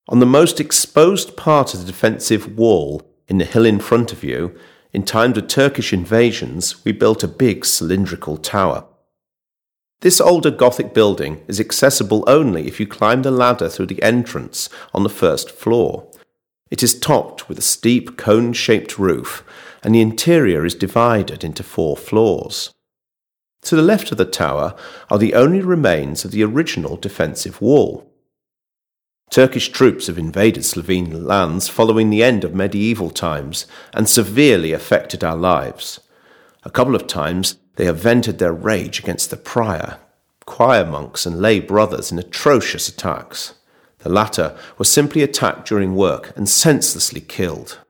On the most exposed part of the defensive wall, in the hill in front of you, in times of Turkish invasions, we built a big cylindrical tower. This older Gothic building is accessible only if you climb the ladder through the entrance on the first floor. It is topped with a steep cone-shaped roof, and the interior is divided into 4 floors. To the left of the tower are the only remains of the original defensive wall. Turkish troops have invaded Slovene lands following the end of medieval times and severely affected our lives. A couple of times they have vented their rage against the prior, choir monks and lay brothers in atrocious attacks. The latter were simply attacked during work and senselessly killed.